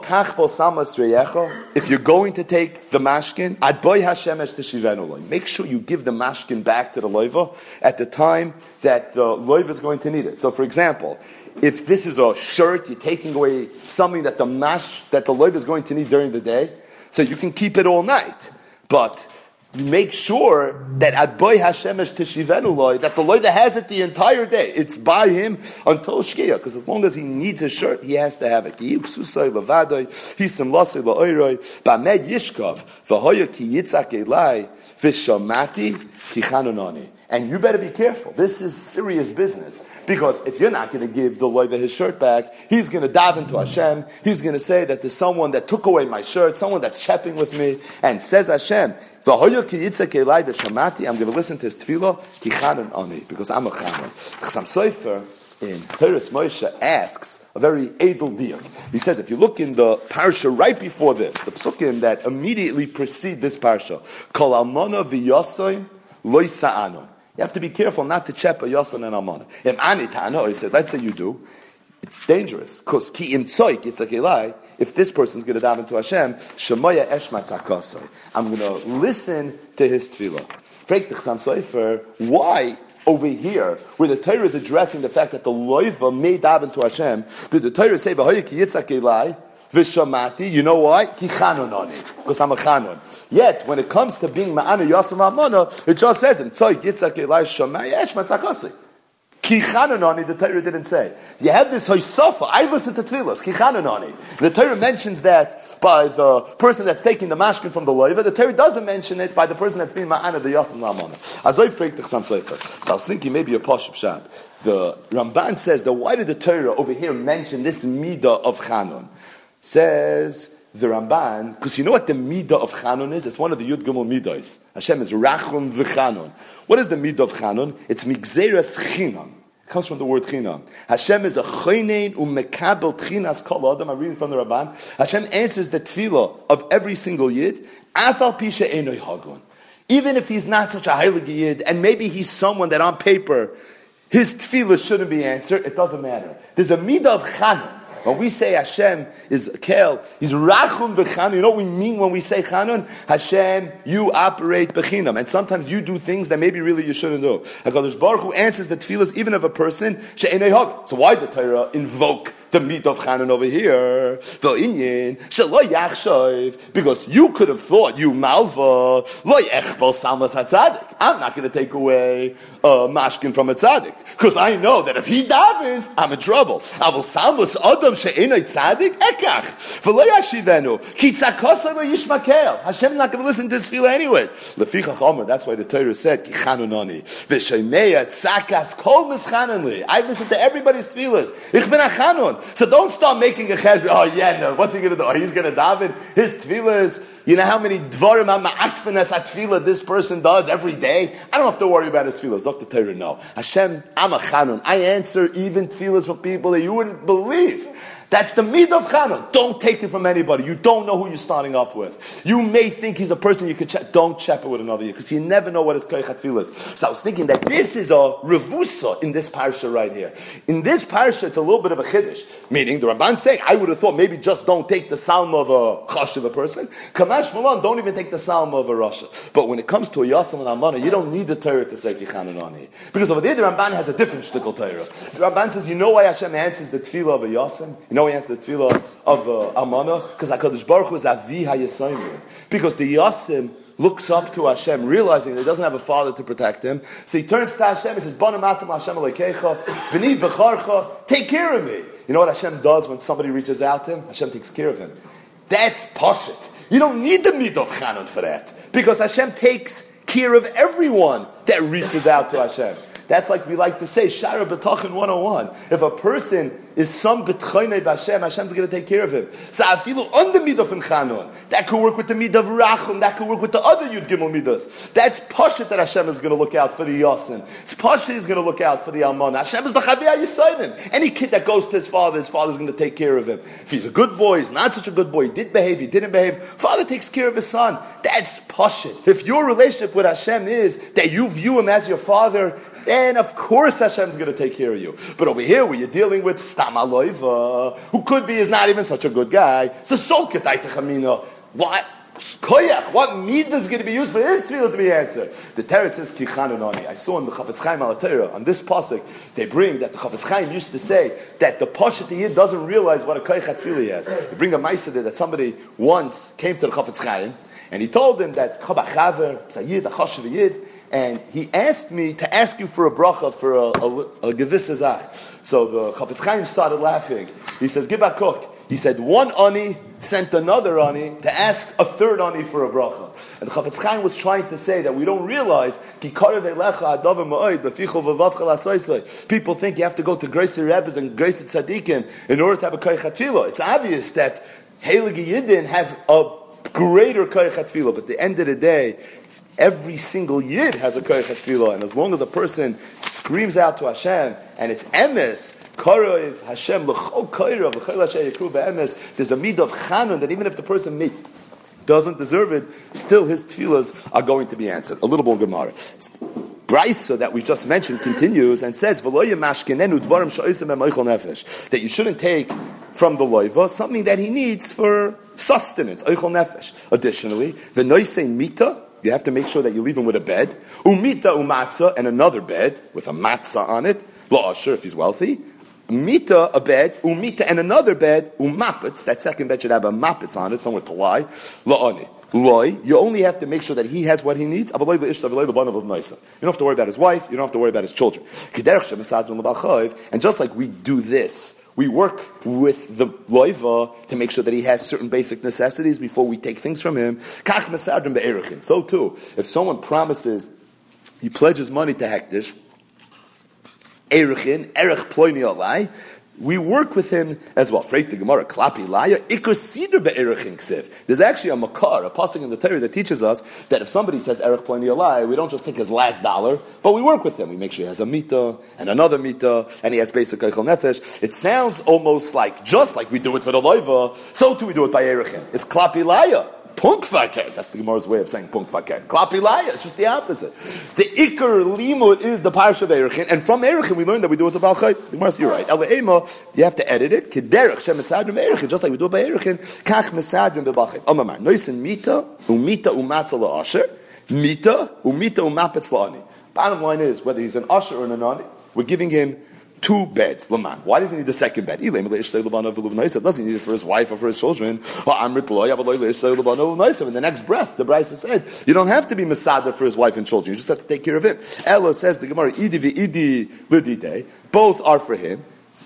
you're going to take the mashkin, make sure you give the mashkin back to the loiva at the time that the loiva is going to need it. So, for example, if this is a shirt, you're taking away something that the mash that the loiva is going to need during the day, so you can keep it all night, but make sure that at boy hashemesh teshivenu loy, that the loiva has it the entire day. It's by him until shkia, because as long as he needs a shirt, he has to have it. And you better be careful. This is serious business. Because if you're not going to give the loiva his shirt back, he's going to daven to Hashem. He's going to say that there's someone that took away my shirt, someone that's shepping with me, and says Hashem, I'm going to listen to his tefillah, because I'm a chanon. Chasam Sofer in Teres Moshe asks a very edel diak. He says, if you look in the parsha right before this, the psukim that immediately precede this parsha, Kol almana v'yasoin loy sa'anon. You have to be careful not to chep a yosan and almana. Im ani ta'ano, he said, let's say you do, it's dangerous, because ki im tzoik, it's like a lie, if this person's going to daven to Hashem, shemoya eshmat zakosoi. I'm going to listen to his tefillah. Frek the Chasam Sofer, why over here, where the Torah is addressing the fact that the loiva may daven to Hashem, did the Torah say, v'hoya ki yitzak elai, v'shamati, you know why? Ki chanononi, because I'm a chanon. Yet, when it comes to being ma'ana yosem amona, it just says, in tzoy yitzak elai shamai yesh matzakasi. Ki chanononi, the Torah didn't say. You have this hoysofa, I listen to tefillas, ki chanononi. The Torah mentions that by the person that's taking the mashkin from the loiva. The Torah doesn't mention it by the person that's being ma'ana the yosem amona. Azoy freik t'chsam sofer. So I was thinking maybe a posh shad. The Ramban says that why did the Torah over here mention this midah of chanon? Says the Ramban, because you know what the midah of Chanon is? It's one of the Yud Gimel midos. Hashem is Rachum v'Chanon. What is the midah of Chanon? It's Migzeres Chinam. It comes from the word Chinam. Hashem is a Chonein u'mekabel Chinas kol adam. I'm reading from the Ramban. Hashem answers the tefillah of every single Yid, Afal Pisha Einoi Hagun. Even if he's not such a heilig Yid, and maybe he's someone that on paper, his tefillah shouldn't be answered, it doesn't matter. There's a midah of Chanon. When we say Hashem is Kel, He's Rachum v'Chanon, you know what we mean when we say Chanon? Hashem, you operate b'chinam. And sometimes you do things that maybe really you shouldn't do. HaKadosh Baruch Hu answers the tefillas even of a person, she'enei hag. So why did the Torah invoke the meat of Chanon over here? V'inyin, she'lo yachshav. Because you could have thought, you malva, lo yechbal salmas hatzadik. I'm not going to take away a mashkin from a tzaddik. Because I know that if he davens, I'm in trouble. Avol salmas adam she'enei tzadik ekach. V'lo yashivenu. Ki tzakosa lo yishmakel. Hashem's not going to listen to his tefillah anyways. Lefichach Omer, that's why the Torah said, ki chanononi. V'shemeya tzakas kol mischanonli. I listen to everybody's tefillahs. Ich bin a chanon. So don't start making a cheshbon. Oh yeah, no. What's he going to do? Oh, he's going to daven. His tefillahs. You know how many dvarim ma'akfenes atfilah this person does every day? I don't have to worry about his tefillahs. Doctor Torah, no. Hashem, I'm a chanon. I answer even tefillahs from people that you wouldn't believe. That's the midah of Chanon. Don't take it from anybody. You don't know who you're starting up with. You may think he's a person you could check. Don't check it with another, because you never know what his koichat fil is. So I was thinking that this is a revusa in this parsha right here. In this parsha, it's a little bit of a chiddush. Meaning, the Ramban saying, I would have thought maybe just don't take the psalm of a chash of a person. Kamash Malan, don't even take the psalm of a rasha. But when it comes to a yasam and amana, you don't need the Torah to say Chanon ani. Because over there, the Ramban has a different shtickle Torah. The Ramban says, you know why Hashem answers the tefillah of a yasam? You know why he answers the tefillah of uh, amana? Because HaKadosh Baruch Hu is avi hayasoimim. Because the yasim looks up to Hashem, realizing that he doesn't have a father to protect him. So he turns to Hashem and says, Bana matam Hashem aleikecha, v'ni b'charcha, take care of me. You know what Hashem does when somebody reaches out to him? Hashem takes care of him. That's pashut. You don't need the midah of Chanon for that. Because Hashem takes care of everyone that reaches out to Hashem. That's like we like to say, Shara B'tachin one oh one. If a person is some B'tchaynei B'Hashem, Hashem's going to take care of him. So afilu on the midah from Chanon. That could work with the midah of Rachum. That could work with the other Yud Gimel midas. That's Pashut that Hashem is going to look out for the Yasin. It's Pashut is going to look out for the Almana. Hashem is the Chavi HaYisayim. Any kid that goes to his father, his father's going to take care of him. If he's a good boy, he's not such a good boy, he did behave, he didn't behave, father takes care of his son. That's Pashut. If your relationship with Hashem is that you view him as your father, then of course Hashem's going to take care of you. But over here, where you're dealing with Stam Aloiva, who could be is not even such a good guy, so what? Koyach, what midah is going to be used for his tefillah to be answered? The Teretz is Kichananoni. I saw in the Chafetz Chaim al Torah, on this pasuk, they bring that the Chafetz Chaim used to say that the Pashat Yid doesn't realize what a Koyach tefillah he has. They bring a Maisa there that somebody once came to the Chafetz Chaim and he told him that Chabachaver, Tzayid, Achashav Yid, and he asked me to ask you for a bracha for a, a, a gewiss zach. So the Chafetz Chaim started laughing. He says, Gib HaKok. He said, one ani sent another ani to ask a third ani for a bracha. And the Chafetz Chaim was trying to say that we don't realize people think you have to go to Greiser Rebbes and Greiser Tzadikim in order to have a Koyach HaTfilah. It's obvious that Heilige Yidden have a greater Koyach HaTfilah, but at the end of the day, every single Yid has a Koyach HaTfilah, and as long as a person screams out to Hashem, and it's emes, Koroiv, Hashem, L'chol Koirav, L'chol Hashem, Yekruv Emes, there's a midah of Chanun that even if the person may, doesn't deserve it, still his tefillahs are going to be answered. A little more Gemara. Brisa that we just mentioned continues and says that you shouldn't take from the loiva something that he needs for sustenance. Additionally, the noise mita, you have to make sure that you leave him with a bed. Umita umatza, and another bed with a matzah on it. Lo asher if he's wealthy. Mita, a bed, umita, and another bed, umapitz, that second bed should have a mapitz on it, somewhere to lie. La'ani. Loi, you only have to make sure that he has what he needs. You don't have to worry about his wife, you don't have to worry about his children. And just like we do this, we work with the loiva to make sure that he has certain basic necessities before we take things from him. So too, if someone promises, he pledges money to Hektish, Erechin, Erech Ploini Alai, we work with him as well. Freit the Gemara, Klapi Laya, Iker Sidr be'erechin ksiv. There's actually a makar, a pasuk in the Torah that teaches us that if somebody says Erech Ploini Alai, we don't just take his last dollar, but we work with him. We make sure he has a mita, and another mita, and he has basic Eichel Nefesh. It sounds almost like, just like we do it for the loiva, so too we do it by Erechin. It's Klapi Laya. Punkvaker. That's the Gemara's way of saying punkvaker. Klapilaya. It's just the opposite. The Iker Limud is the Parsha of Erechin, and from Erechin we learn that we do it to Baal Chayt. The Gemara says, you're right. Ema, you have to edit it. Kederech Shem Mesadrim Erechin, just like we do it by Erechin. Kach Mesadrim Be'Baal Chayt. Omamar. Noisin Mita, Umita Umatza La'asher, Mita, Umita Umapetz La'ani. Bottom line is, whether he's an Asher or an Anani, we're giving him two beds, Laman. Why does he need the second bed? He doesn't need it for his wife or for his children. In the next breath, the Brisa said, you don't have to be Masada for his wife and children. You just have to take care of him. Ella says the Gemara, Idi v'idi l'didei. Both are for him.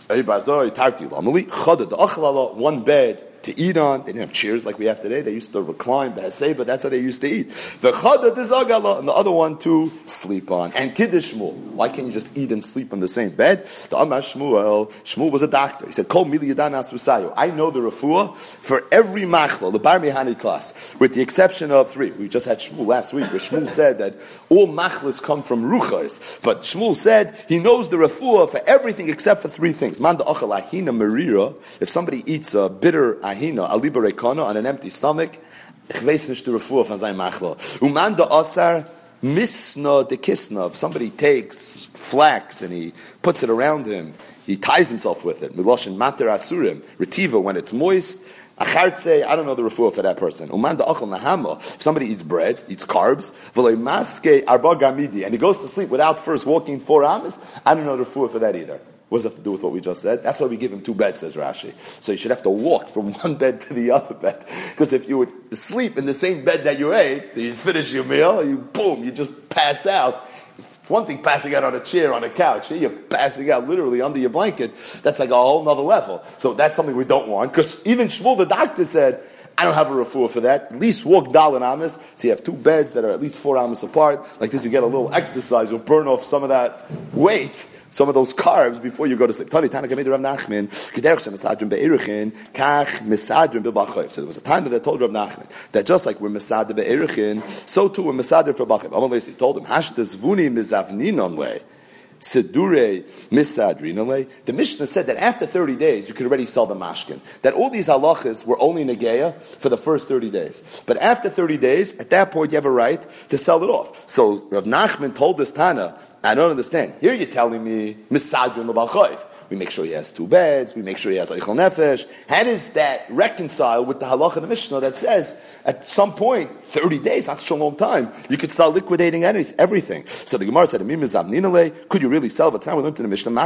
One bed to eat on. They didn't have chairs like we have today. They used to recline, but that's how they used to eat. The chada dizagala, and the other one to sleep on. And kiddush Shmuel. Why can't you just eat and sleep on the same bed? The Amar Shmuel, Shmuel was a doctor. He said, Kol mili yadanas rusayo. I know the refuah for every machlo, the bar mihani class, with the exception of three. We just had Shmuel last week, where Shmuel said that all machlos come from ruchos. But Shmuel said he knows the refuah for everything except for three things. Man da'achal ahina merira. If somebody eats a bitter ahina, aliba rekana, on an empty stomach, ich weiß nicht die refuah von seinem machlo. Uman da'asar misna de kisna. If somebody takes flax and he puts it around him, he ties himself with it. Miloshin mater asurim. Retiva, when it's moist. Achartze, I don't know the refuah for that person. Uman da'achal nahama. If somebody eats bread, eats carbs, v'loy maske arba gamidi, and he goes to sleep without first walking four amas, I don't know the refuah for that either. What does that have to do with what we just said? That's why we give him two beds, says Rashi. So you should have to walk from one bed to the other bed. Because if you would sleep in the same bed that you ate, so you finish your meal, you boom, you just pass out. One thing passing out on a chair, on a couch, you're passing out literally under your blanket. That's like a whole nother level. So that's something we don't want. Because even Shmuel, the doctor, said, I don't have a refuah for that. At least walk dalin amas. So you have two beds that are at least four amas apart. Like this, you get a little exercise. You'll burn off some of that weight, some of those carbs before you go to sleep. Tani Tanaka made Rav Nachman. So there was a time that they told Rav Nachman that just like we're Mesader be'erichin, so too we're Mesader for Bachim. He told him, Hashtas vuni mizavninon way. Sedure misadrinale. The Mishnah said that after thirty days you could already sell the mashkin. That all these halachas were only negeya for the first thirty days. But after thirty days, at that point you have a right to sell it off. So Rav Nachman told this Tana, I don't understand. Here you're telling me misadrin l'bal chayv. We make sure he has two beds. We make sure he has eichel nefesh. How does that reconcile with the halacha of the Mishnah that says at some point, thirty days, that's such a long time, you could start liquidating everything? So the Gemara said, could you really sell it? Now we learned in the Mishnah,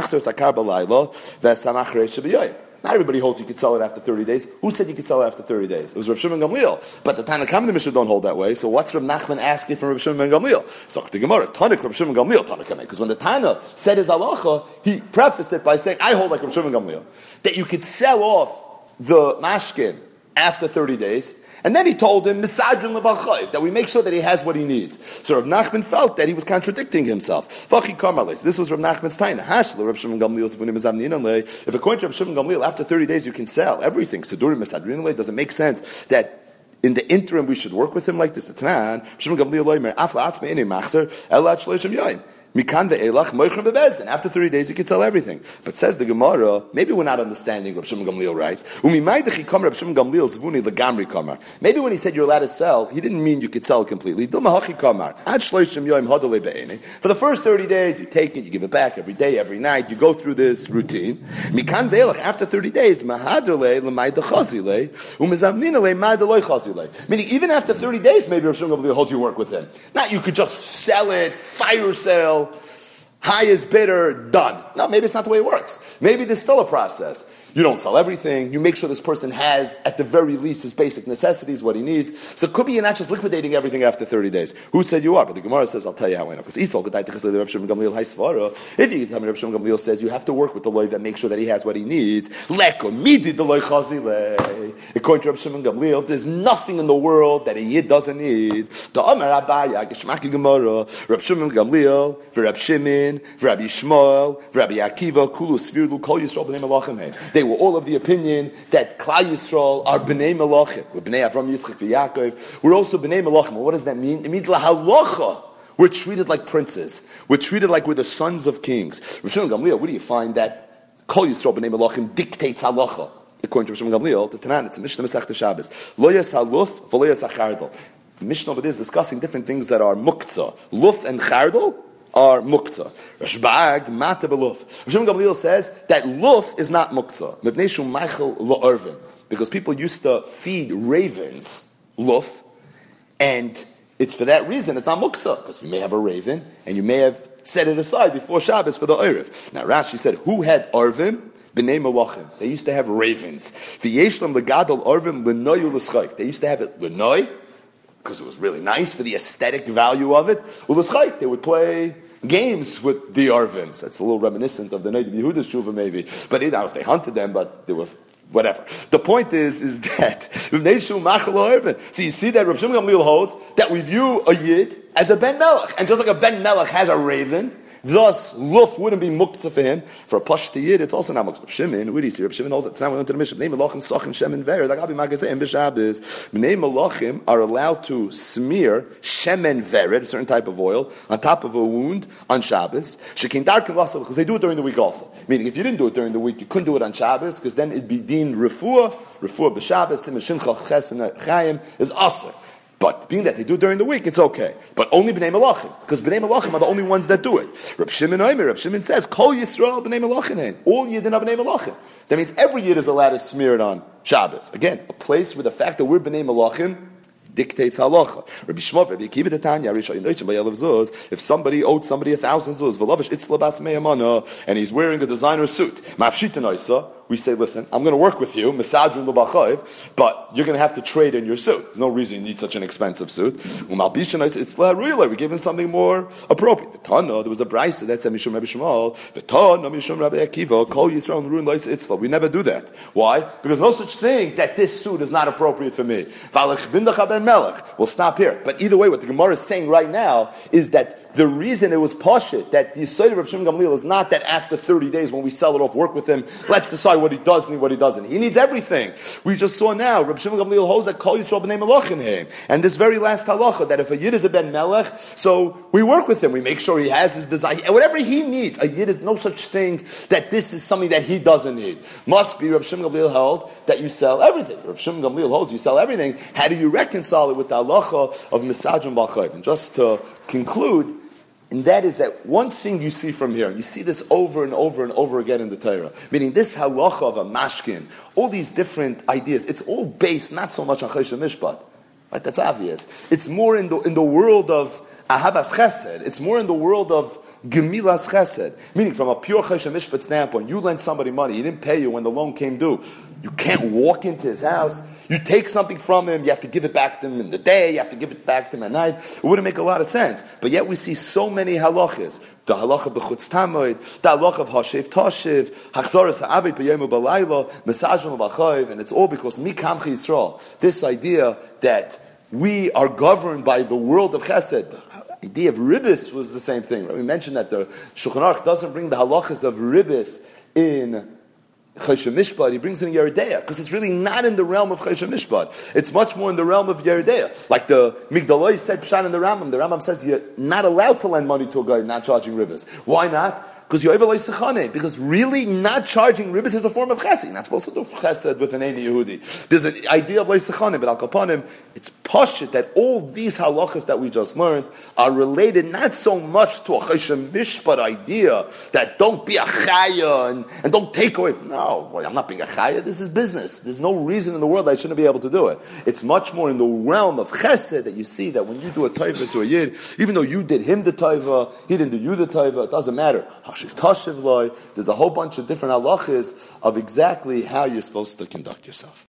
not everybody holds you could sell it after thirty days. Who said you could sell it after thirty days? It was Rav Shimon Gamliel. But the Tanakh and the Mishnah don't hold that way. So what's Rav Nachman asking from Rav Shimon Gamliel? So the Gemara, Tanakh, Rav Shimon Gamliel, Tanakh. Because when the Tana said his halacha, he prefaced it by saying, I hold like Rav Shimon Gamliel, that you could sell off the mashkin after thirty days. And then he told him, Misadrin l'bal chayv, that we make sure that he has what he needs. So Rav Nachman felt that he was contradicting himself. Fachi Karmales. This was Rav Nachman's taina. Hashla Rav Shimon Gamliel. If according to Rav Shimon Gamliel, after thirty days you can sell everything. Sedurim Misadrin, does it make sense that in the interim we should work with him like this? Rav Shimon Gamliel loymer afla atzmei ene machzer elad shleishim yoyim. Mikan ve'elach moichrem bebezdin. After thirty days, he could sell everything. But says the Gemara, maybe we're not understanding Rav Shimon Gamliel right. Umimaydechi kamer Rav Shimon Gamliel zvuni legamri kamer. Maybe when he said you're allowed to sell, he didn't mean you could sell it completely. Dumahachi kamer ad shloishim yoyim hadale be'ene. For the first thirty days, you take it, you give it back every day, every night. You go through this routine. Mikan ve'elach. After thirty days, mahadale l'maydachazile umizavnina le'maydaloi chazile. Meaning, even after thirty days, maybe Rav Shimon Gamliel holds you work with him. Not you could just sell it, fire sale. Highest bidder, done. No, maybe it's not the way it works. Maybe there's still a process. You don't sell everything. You make sure this person has, at the very least, his basic necessities, what he needs. So it could be you're not just liquidating everything after thirty days. Who said you are? But the Gemara says, I'll tell you how I know. Because if you can tell me Rav Shimon Gamliel says you have to work with the loy that makes sure that he has what he needs. According to Rav Shimon Gamliel, there's nothing in the world that a yid doesn't need. The Amar Abaya, Geshmaki Gemara, Rav Shimon Gamliel, Rav Shimon, Rav Yishmael, Rav Akiva, Kulu Svirlu, Kol Yisrael b'nei Malachim. They were all of the opinion that Klal Yisrael are b'nei Malachim. We're b'nei Avram, Yitzchak, v'Yaakov. We're also b'nei Malachim. Well, what does that mean? It means lahalacha. We're treated like princes. We're treated like we're the sons of kings. Rav Shimon Gamliel, where do you find that Kol Yisrael b'nei Malachim dictates halacha? According to Rav Shimon Gamliel, the Tanan, it's a Mishnah Masechta Shabbos. Lo yas haluf, v'lo yas hachardal. The Mishnah over there is discussing different things that are muktzah. Luf and chardal are muktzah. Rashbag mata beluf. Rav Shimon Gamliel says that luf is not muktzah. Mibnei shu meichel lo'ervin. Because people used to feed ravens luf, and it's for that reason it's not muktzah. Because you may have a raven, and you may have set it aside before Shabbos for the erev. Now Rashi said, who had arvim? B'nei Malachim. They used to have ravens. V'yeshlam legadol arvim l'noy u'l'schayk. They used to have it l'noy, because it was really nice for the aesthetic value of it. U'l'schayk. They would play games with the Arvins. That's a little reminiscent of the Noid of Yehuda's Tshuva maybe. But you know, if they hunted them, but they were whatever. The point is, is that so you see that Rav Shimon Gamliel holds that we view a Yid as a Ben Melech. And just like a Ben Melech has a raven, thus, luf wouldn't be muktzah for him. For a pashti yid, it's also not muktzah. Rav Shimon, who do you see? Rav Shimon knows that. Tonight we went to the Mishnah. Bnei Malachim sachin shemen vered. Like Abi Magazeh b'Shabbos. Bnei Malachim are allowed to smear shemen vered, a certain type of oil, on top of a wound on Shabbos. Shekin darkin lasav, because they do it during the week also. Meaning, if you didn't do it during the week, you couldn't do it on Shabbos, because then it'd be deemed refuah. Refuah b'Shabbos, sim shincha chesen chayim is aser. But being that they do it during the week, it's okay. But only B'nai Malachim, because B'nai Malachim are the only ones that do it. Reb Shimon Omer, Reb Shimon says, Kol Yisrael B'nai Malachim. All Yidin are B'nai Malachim. That means every Yid is allowed to smear it on Shabbos. Again, a place where the fact that we're B'nai Malachim dictates halacha. Rabbi Shmuel, Rabbi Akiva the Tanya, if somebody owed somebody a thousand zuz, and he's wearing a designer suit, we say, listen, I'm going to work with you, but you're going to have to trade in your suit. There's no reason you need such an expensive suit. We give him something more appropriate. There was a brisa that said, Mishum Rabbi Shmuel, Mishum Rabbi Akiva, Kol Yisrael ruin Itzla. We never do that. Why? Because no such thing that this suit is not appropriate for me. We'll stop here. But either way, what the Gemara is saying right now is that the reason it was pashit, that the Yisrael of Reb Shimon Gamliel is not that after thirty days when we sell it off, work with him, let's decide what he does and what he doesn't. He needs everything. We just saw now, Reb Shimon Gamliel holds that Kol Yisrael b'nei Malachim him. And this very last halacha, that if a Yid is a Ben Melech, so we work with him, we make sure he has his desire, whatever he needs. A Yid is no such thing that this is something that he doesn't need. Must be Reb Shimon Gamliel held that you sell everything. Reb Shimon Gamliel holds you sell everything. How do you reconcile it with the halacha of Misajim B'Chayv? And just to conclude, And that is that one thing you see from here, and you see this over and over and over again in the Torah, meaning this halacha of a mashkin, all these different ideas, it's all based not so much on choshen mishpat. Right? That's obvious. It's more in the in the world of ahavas chesed. It's more in the world of gemilas chesed. Meaning from a pure choshen mishpat standpoint, you lent somebody money, he didn't pay you when the loan came due. You can't walk into his house. You take something from him, you have to give it back to him in the day, you have to give it back to him at night. It wouldn't make a lot of sense. But yet we see so many halachas. The halacha b'chutz tamoid, the halacha of hashev tashiv, hachzaras ha'avid b'yemu b'layla, mesajim b'chayiv, and it's all because mikamchi Yisrael. This idea that we are governed by the world of chesed. The idea of ribbis was the same thing. Right? We mentioned that the Shulchan Aruch doesn't bring the halachas of ribbis in Choshen Mishpat, he brings in Yeridea, because it's really not in the realm of Choshen Mishpat. It's much more in the realm of Yeridea. Like the Migdaloi said Pshat in the Rambam. The Rambam says you're not allowed to lend money to a guy not charging ribbis. Why not? Because you're Evelay Sechane. Because really not charging ribbis is a form of chesed. You're not supposed to do chesed with an Eini Yehudi. There's an idea of Lei Sechane, but Al Kapanim, it's pashut that all these halachas that we just learned are related not so much to a Choshen Mishpat idea that don't be a chaya and, and don't take away. No, well, I'm not being a chaya. This is business. There's no reason in the world I shouldn't be able to do it. It's much more in the realm of chesed that you see that when you do a taiva to a yid, even though you did him the taiva, he didn't do you the taiva, it doesn't matter. Hashiv tashiv loy. There's a whole bunch of different halachas of exactly how you're supposed to conduct yourself.